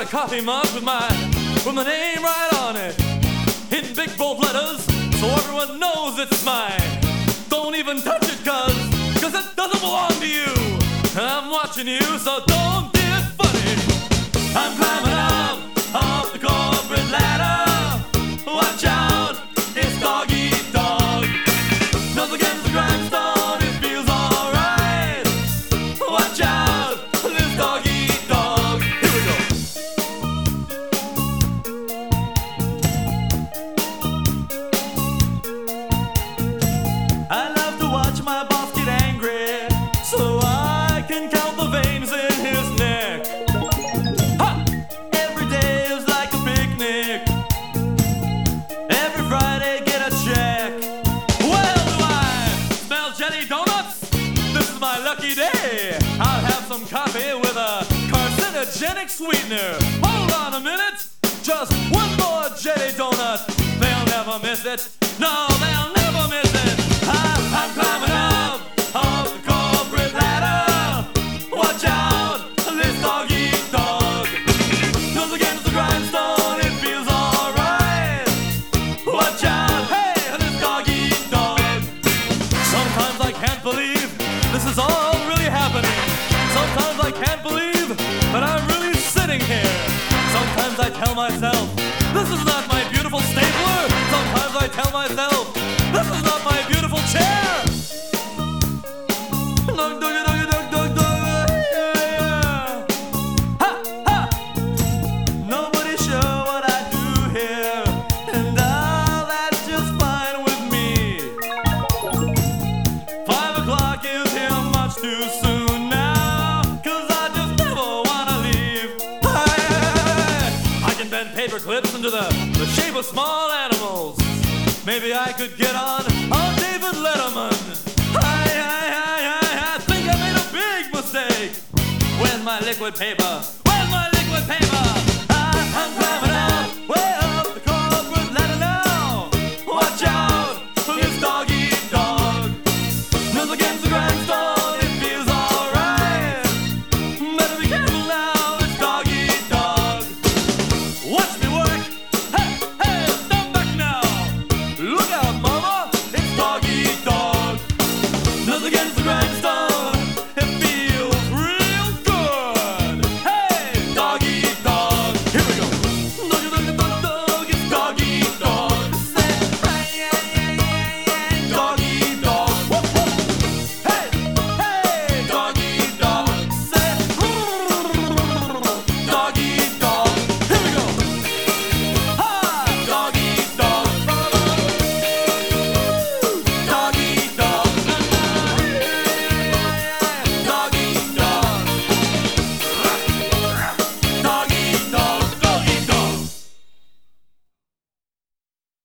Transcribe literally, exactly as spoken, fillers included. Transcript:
coffee mug with my with my name right on it, in big bold letters, so everyone knows it's mine. Don't even touch it, cause, cause it doesn't belong to you. And I'm watching you, so don't get funny. I'm climbing up off the corporate ladder. Watch out, it's dog eat dog. Nose against the grindstone, it feels alright. Watch out, this dog eat dog. Here we go. I love to watch my boss get angry, so I can count the veins in his neck. Ha! Every day is like a picnic. Every Friday get a check. Well, do I smell jelly donuts? This is my lucky day. I'll have some coffee with a carcinogenic sweetener. Hold on a minute, just one more jelly donut. They'll never miss it. No, they'll never miss it. I'm, I'm climbing up off the corporate ladder. Watch out, this dog eat dog. Nose against the grindstone, it feels alright. Watch out, hey, this dog eat dog. Sometimes I can't believe this is all really happening. Sometimes I can't believe that I'm really sitting here. Sometimes I tell myself, this is not my beautiful stapler. Sometimes I tell myself, this is not my beautiful chair. Dug, dug, dug, dug, dug, dug, yeah, yeah. Ha, ha. Nobody's sure what I do here, and all that's just fine with me. Five o'clock is here much too soon now, cause I just never wanna leave. I, I can bend paper clips into the, the shape of small animals. Maybe I could get on on David Letterman. I, I, I, I, I think I made a big mistake. Where's my liquid paper? Where's my liquid paper? I, I'm climbing out. Well,